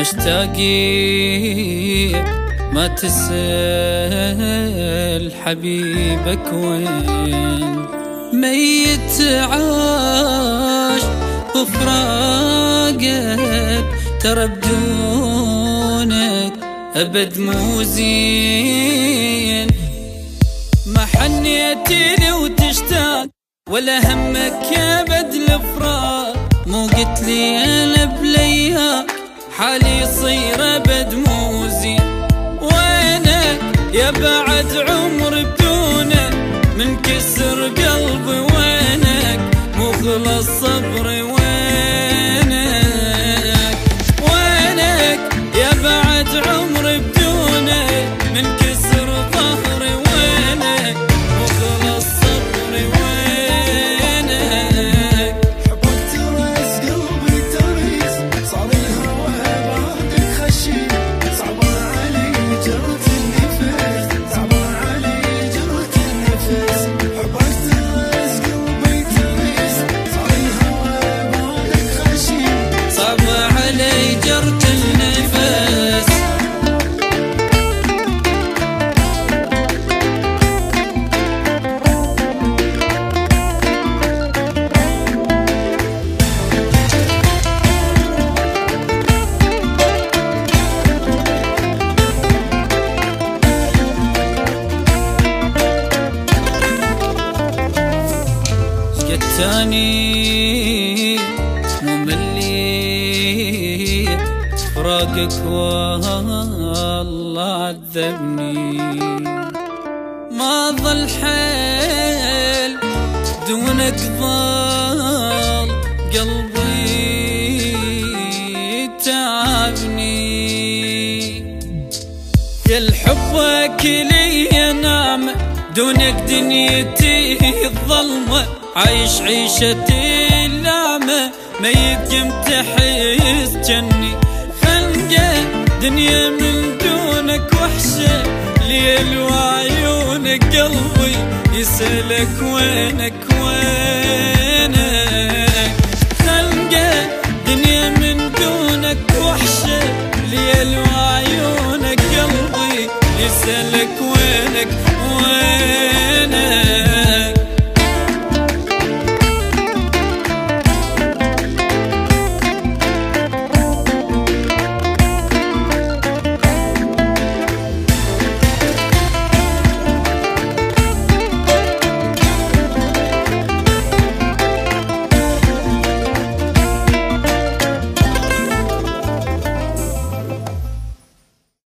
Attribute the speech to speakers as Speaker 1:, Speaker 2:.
Speaker 1: مشتاقين ما تسأل حبيبك وين، ميت عاش بفراقك ترى بدونك أبد مو زين. ما حنيتي لي وتشتاق ولا همك أبد الفراق، مو قلت لي أنا بليها حالي يصير أبد مو زين. وينك يا بعد عمر بدونك من كسر قلبي، وينك مو خلص صبري، وينك يا بعد عمر بدونك من كسر ظهري، وينك مو خلص صبري، وينك
Speaker 2: حبك ترس قلبي تريس، صار الهوى بعدك خشي، صعبان علي جرة النفس، صعبان علي جرة النفس. حبك ترس قلبي تريس، صار الهوى بعدك خشي،
Speaker 1: صعب علي جرة النفس. جتاني مملي فراقك والله عذبني، ما ظل حيل دونك ضل قلبي تعبني. يا الحبك لي نعمة دونك دنيتي الظلمة، عايش عيشتي اللعمة ميت قمت أحس جني. خنقة دنيا من دونك وحشة، ليل وعيونك قلبي يسألك وينك وينك. خنقة دنيا من دونك وحشة، ليل وعيونك قلبي يسألك وينك